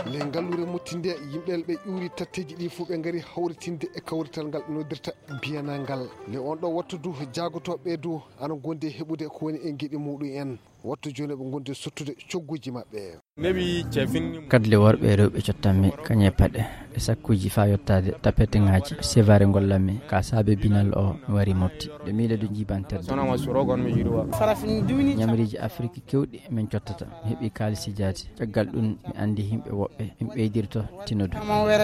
le ngallure muttinde yimɓel ɓe ƴuuri tatteji ɗi fu ɓe ngari hawritinde e kawrital ngal noddirta biyanangal le on ɗo wattu du jagotoɓe du ana gonde heɓude ko woni e guiɗi muɗum en wattu joni ɓe gonde sottude cogguji maɓɓe kadle worɓe e rewɓe cottanmi kañe paɗe e sakkuji fa yettade tapete ngaji sévare gollanmi ka saabe binal o mi wari mofti de miile du jibanterde ñamriji afrique kewɗi min cottata mi heeɓi kalisi jaati caggal ɗum mi andi himɓe woɓɓe min ɓeydirto tinodu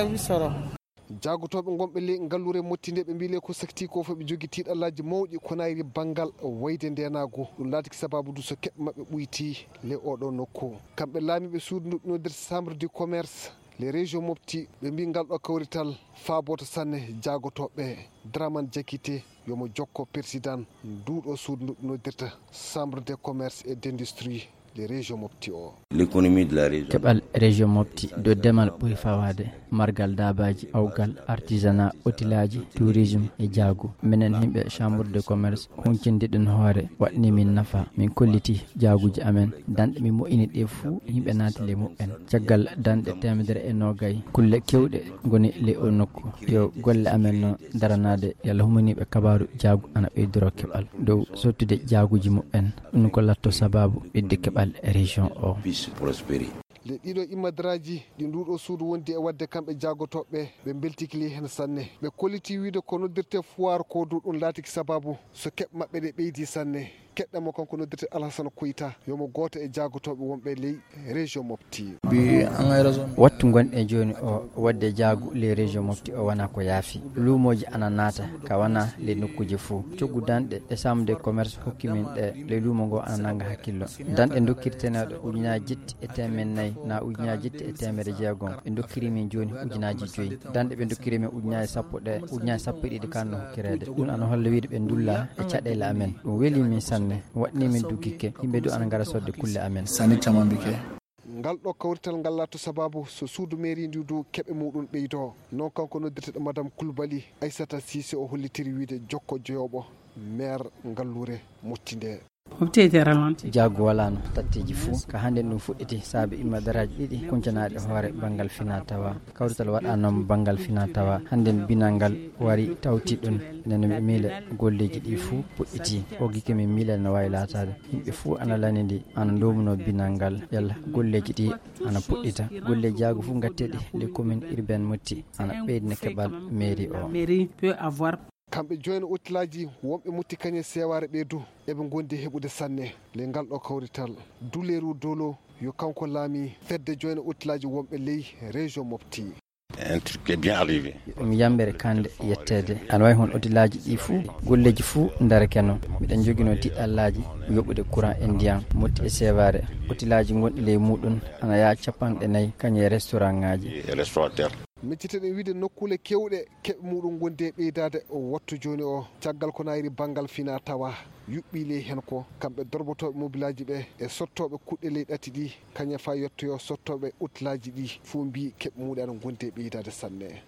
jagotoɓe gonɓe le ngallure mottinde ɓe mbile ko sakti ko foɓe jogui tiɗallaji mawɗi ko nayri banggal wayde ndenago ɗum laati sababu du so keɓe mabɓe ɓuyti le oɗo nokku kamɓe laamiɓe suudu nodir chambre du commerce les régions mofti ɓe mbi ngal ɗo kawrital faaboto sanne jagotoɓe Dramane Diakité yomo jokko président nduɗo suudu nodirta chambre de commerce et d'industrie les régions mofti o l'économie de la région keɓal région mofti do demal ɓuri fawade margal dabaji awgal artisanat otilaji tourisme e jaagu minen himɓe chambre de commerce huncindiɗen hoore waɗni min nafa min kolliti jaaguji amen danɗe mi moƴƴini ɗe fuu yimɓe naati le muɓɓen caggal danɗe 120 kulle kewɗe goni le o nokku yo golle amen no daranade yalla humaniɓe kabaru jaagu ana ɓeydoro keɓal dow sottude jaaguji muɓɓen ɗum ko latto sababu ɓedde keɓal région o le ɗiɗo immadiraji ɗi nduɗo suudu wondi e wadde kamɓe jagotoɓe ɓe beltikili hen sanne ɓe kolliti wiide ko noddirte foire ko du ɗum laatiki sababu so keɓ mabɓe ɗe ɓeydi sanne keɗɗamo kanko noddirte Alassane Koyta yomo goto e jagotoɓe wonɓe ley région mofti wattu gonɗe joni o wadde jaagu les région mofti o wona ko yaafi luumoji ana naata ka wona le nokkuji fou coggu danɗe e chambre de commerce hokki min ɗe le luumo ngo ana nanga hakkillo danɗe dokkirteneɗo ujunaji jetti e temen nayyi na ujunaji jetti e temere jeegom ɓe dokkiri min joni ujunaji 5 danɗe ɓe dokkiri min ujunaji sappo ɗe ujunaji sappo e ɗiɗi kanno hokkirede ɗum ana holla wiide ɓe dulla e caɗele amen ɗum weeli min sanne waɗni min dukikke yimɓe du ana gara sodde kulle amen sani camambike ngal ɗo kawrital ngal latto sababu so suudu mairie ndi du keɓe muɗum ɓeydo non kanko noddirteɗo madame Coulibaly Aissata Cissé o hollitiri wiide jokko joyoɓo maire ngallure mottinde jaagu walano tatteji fou ka hande ɗum fuɗɗiti saabi immadaraji ɗiɗi kuncanaɗe hoore banggal fina tawa kawrital waɗanoma banggal fina tawa hande binal ngal wari tawti ɗum nene mi miile golleji ɗi fou puɗɗiti o guike min miilel no wawi latade yimɓe fou ana lanidi ana domuno binal ngal yalla golleji ɗi ana puɗɗita golleji jaagu fou gatteɗi les communes urbaine motti ana ɓeydine keɓal mairie o kamɓe jooni ottilaji wonɓe mutti kañe seware ɓeydu eɓe gondi heɓude sanne le ngal ɗo kawrital duleru dolo yo kanko laami fedde jooni ottilaji wonɓe ley région mofti un truc est bien arrivé mi yambere kande yettede ana wawi hon otilaji ɗi fou golleji fou darakeno miɗen joguino tiɗɗallaji yoɓude courant e ndiyam motti e seware otilaji gonɗi ley muɗum ana yaa 4 kañe restaurant ngaji restaurateur micciteɗen wiide nokkule kewɗe keɓe muɗum gondi e ɓeydade o wattu joni o caggal ko nayri banggal fina tawa yuɓɓi ley hen ko kamɓe dorbotoɓe mobilaji ɓe e sottoɓe kuɗɗe ley ɗati ɗi kañum fa yettoyo sottoɓe ottilaji ɗi fo mbi keɓe muɗum ana gondi e ɓeydade sanne